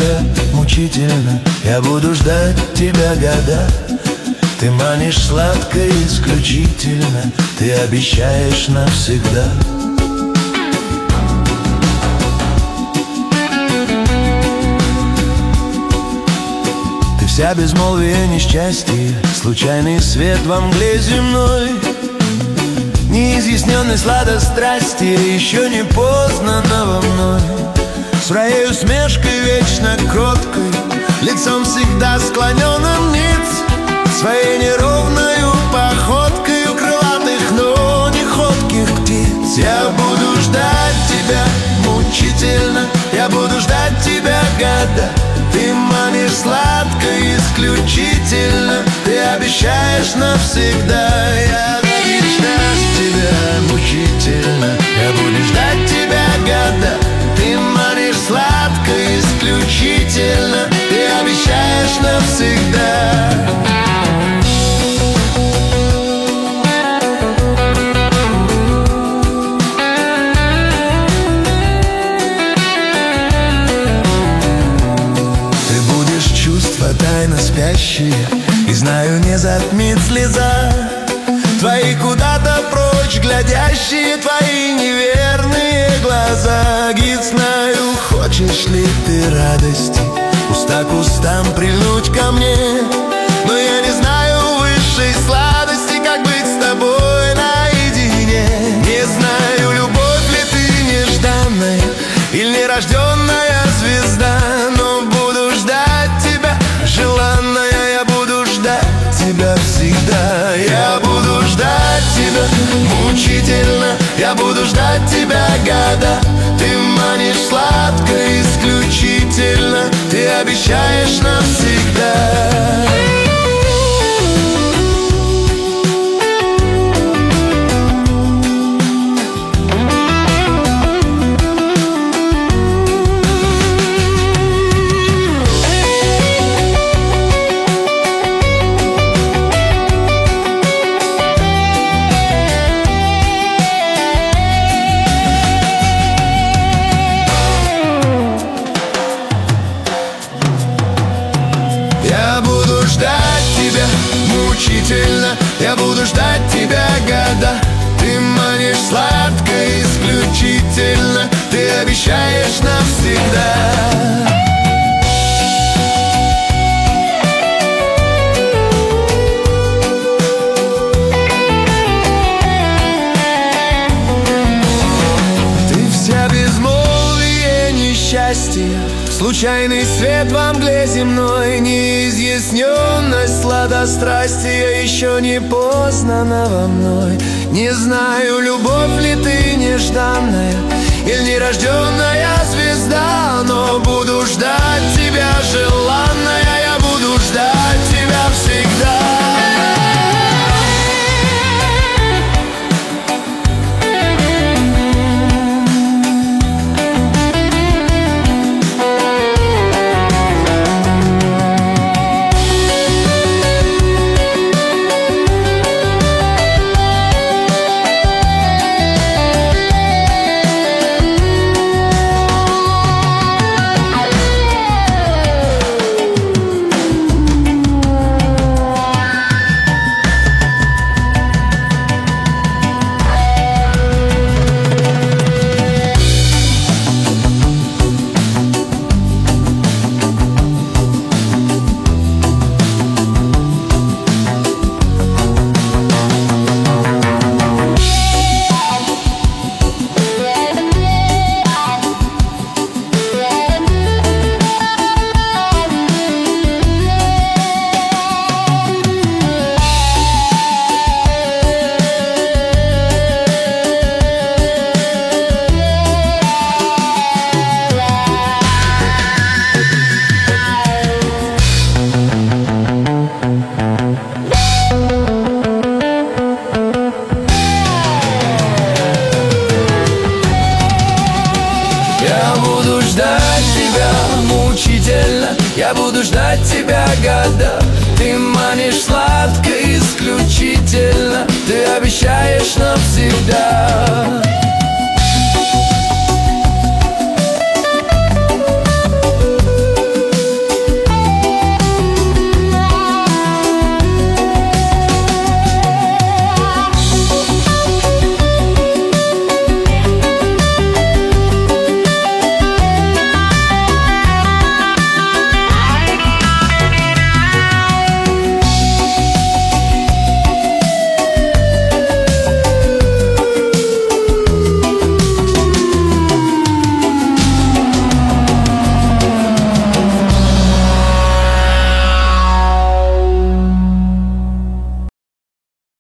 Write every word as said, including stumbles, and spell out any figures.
тебя мучительно, я буду ждать тебя года. Ты манишь сладко и исключительно, ты обещаешь навсегда. Ты вся безмолвие несчастье, случайный свет во мгле земной, неизъясненной сладострастия, еще не познанного мной. Своей усмешкой вечно кроткой, лицом всегда склоненным ниц, своей неровною походкой у крылатых, но не ходких птиц. Я буду ждать тебя мучительно, я буду ждать тебя года. Ты манишь сладко и исключительно, ты обещаешь навсегда. Я буду ждать тебя мучительно, я буду ждать тебя года. Ты манишь сладко и исключительно, ты обещаешь навсегда. Тайно спящие, и знаю, не затмит слеза. Твои куда-то прочь глядящие, твои неверные глаза. Гид, знаю, хочешь ли ты радости, уста к устам прильнуть ко мне, но я не знаю высшей сладости, как быть с тобой наедине. Не знаю, любовь ли ты нежданная или нерожденная звезда, но буду ждать тебя желанная, я буду ждать тебя всегда. Я буду ждать тебя мучительно, я буду ждать тебя года. Ты манишь сладко исключительно, ты обещаешь навсегда. Мучительно, я буду ждать тебя года. Ты манишь сладко исключительно, ты обещаешь навсегда. Случайный свет во мгле земной, неизъясненность сладострастия, еще не познанного мной. Не знаю, любовь ли ты нежданная или нерожденная звезда, но буду ждать тебя желанная, я буду ждать тебя всегда. Я буду ждать тебя года. Ты манишь сладко исключительно, ты обещаешь навсегда.